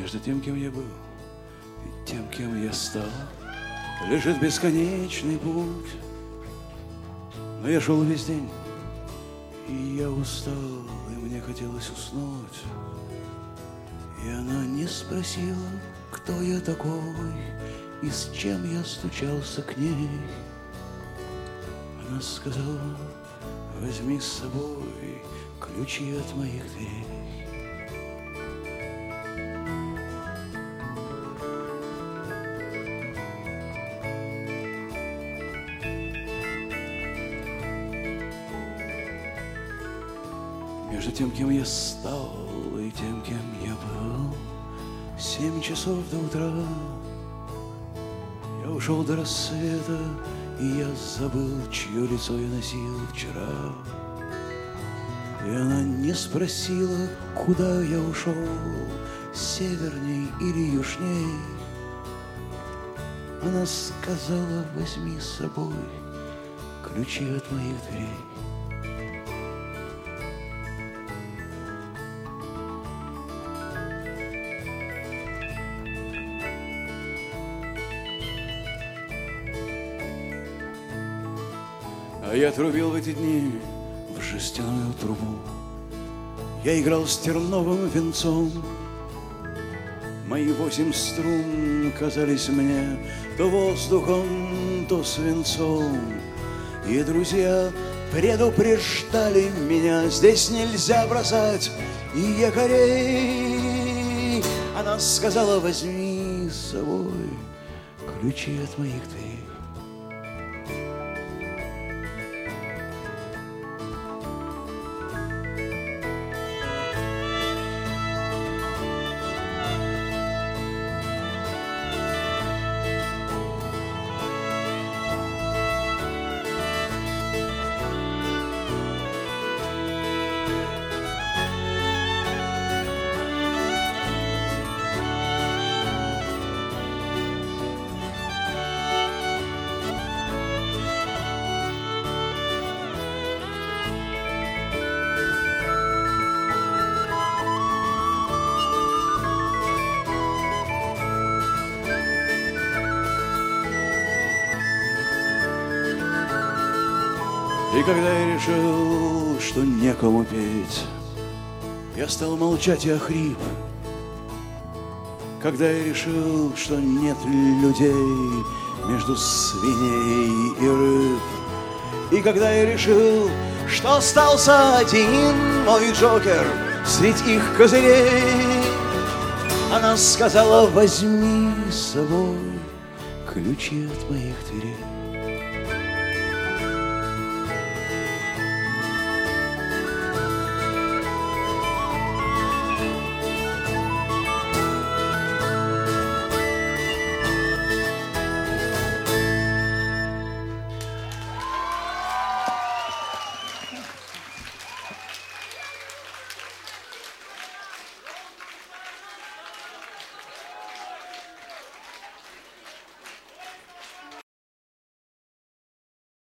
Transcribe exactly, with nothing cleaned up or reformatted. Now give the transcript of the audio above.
Между тем, кем я был, и тем, кем я стал, лежит бесконечный путь. Но я шел весь день, и я устал, и мне хотелось уснуть. И она не спросила, кто я такой, и с чем я стучался к ней. Она сказала: возьми с собой ключи от моих дверей. Между тем, кем я стал, и тем, кем я был, семь часов до утра. Я ушел до рассвета, и я забыл, чье лицо я носил вчера. И она не спросила, куда я ушел, северней или южней. Она сказала: возьми с собой ключи от моих дверей. А я трубил в эти дни в жестяную трубу. Я играл с терновым венцом. Мои восемь струн казались мне то воздухом, то свинцом. И друзья предупреждали меня: здесь нельзя бросать якорей. Она сказала: возьми с собой ключи от моих дверей. И когда я решил, что некому петь, я стал молчать и охрип. Когда я решил, что нет людей между свиней и рыб. И когда я решил, что остался один мой джокер среди их козырей, она сказала: возьми с собой ключи от моих дверей.